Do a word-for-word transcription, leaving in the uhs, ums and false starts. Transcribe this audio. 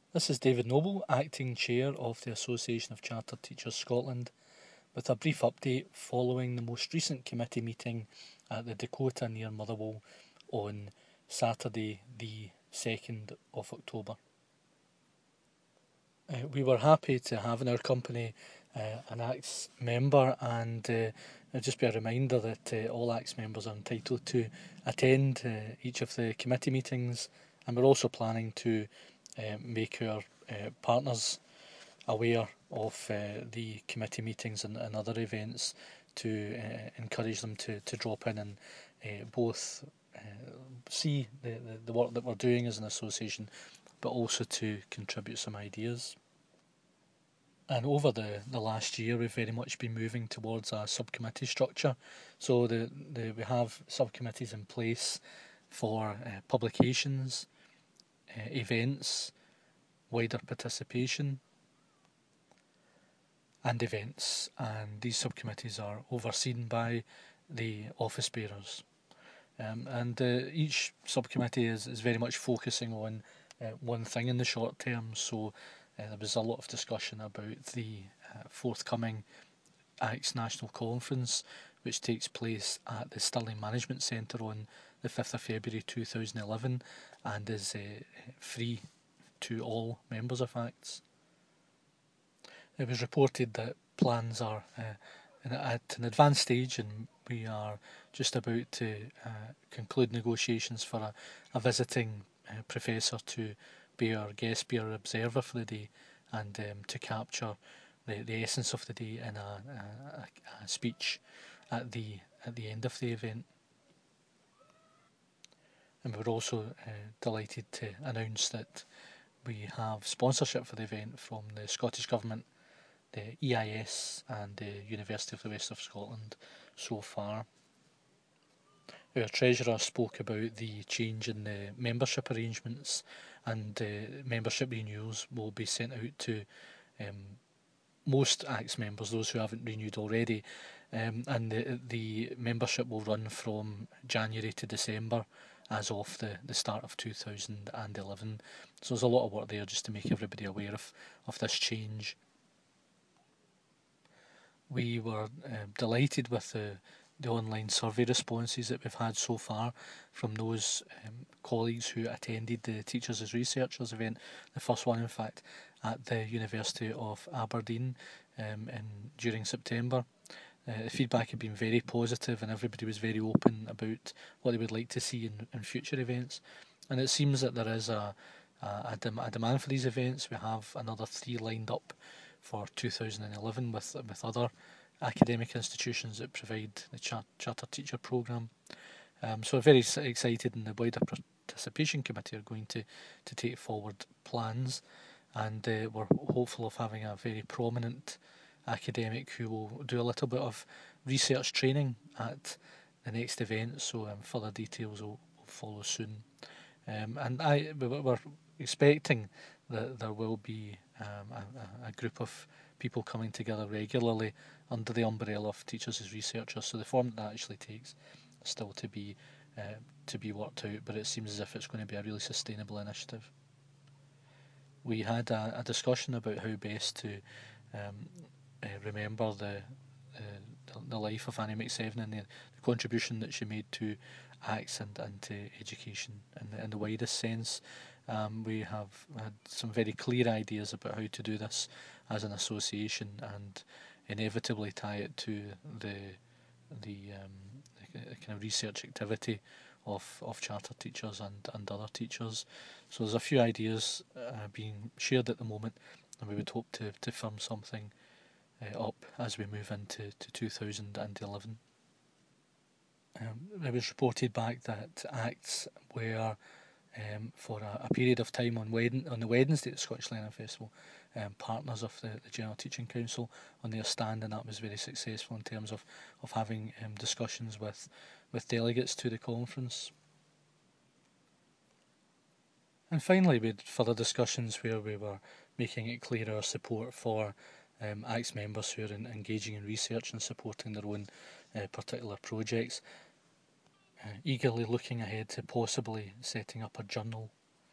This is David Noble, Acting Chair of the Association of Chartered Teachers Scotland, with a brief update following the most recent committee meeting at the Dakota near Motherwell on Saturday the second of October. Uh, we were happy to have in our company uh, an A C T S member, and uh, it'll just be a reminder that uh, all A C T S members are entitled to attend uh, each of the committee meetings, and we're also planning to uh, make our uh, partners aware of uh, the committee meetings and, and other events to uh, encourage them to, to drop in and uh, both uh, see the, the, the work that we're doing as an association, but also to contribute some ideas. And over the, the last year, we've very much been moving towards a subcommittee structure. So the, the we have subcommittees in place for uh, publications, uh, events, wider participation, and events. And these subcommittees are overseen by the office bearers. Um, and uh, each subcommittee is, is very much focusing on uh, one thing in the short term. So uh, there was a lot of discussion about the uh, forthcoming A C T S National Conference, which takes place at the Stirling Management Centre on the fifth of February two thousand eleven and is uh, free to all members of A C T S. It was reported that plans are uh, in, at an advanced stage, and we are just about to uh, conclude negotiations for a, a visiting uh, professor to be our guest speaker observer for the day, and um, to capture the, the essence of the day in a, a, a speech at the at the end of the event. And we're also uh, delighted to announce that we have sponsorship for the event from the Scottish Government, the E I S and the University of the West of Scotland so far. Our Treasurer spoke about the change in the membership arrangements, and uh, membership renewals will be sent out to um, most A C T S members, those who haven't renewed already, um, and the, the membership will run from January to December as of the, the start of two thousand eleven. So there's a lot of work there just to make everybody aware of, of this change. We were uh, delighted with the, the online survey responses that we've had so far from those um, colleagues who attended the Teachers as Researchers event, the first one in fact at the University of Aberdeen um, in, during September. Uh, the feedback had been very positive, and everybody was very open about what they would like to see in, in future events. And it seems that there is a, a, a, dem- a demand for these events. We have another three lined up for two thousand eleven with with other academic institutions that provide the char- Charter Teacher Programme. Um, so we're very excited, and the wider participation committee are going to, to take forward plans, and uh, we're hopeful of having a very prominent academic who will do a little bit of research training at the next event, so um, further details will, will follow soon. Um, and I, we're expecting that there will be um, a, a group of people coming together regularly under the umbrella of Teachers as Researchers. So the form that, that actually takes is still to be uh, to be worked out, but it seems as if it's going to be a really sustainable initiative. We had a, a discussion about how best to um, uh, remember the, uh, the life of Annie Mcseven and the, the contribution that she made to A C T S and, and to education in the, in the widest sense. Um, we have had some very clear ideas about how to do this as an association, and inevitably tie it to the the, um, the kind of research activity of, of chartered teachers and, and other teachers. So there's a few ideas uh, being shared at the moment, and we would hope to, to firm something uh, up as we move into to two thousand eleven. Um, it was reported back that A C T S were um, for a, a period of time on, Wed- on the Wednesday at the Scottish Learning Festival, um, partners of the, the General Teaching Council on their stand, and that was very successful in terms of, of having um, discussions with, with delegates to the conference. And finally, we had further discussions where we were making it clear our support for um, A C T S members who are in, engaging in research and supporting their own uh, particular projects, uh, eagerly looking ahead to possibly setting up a journal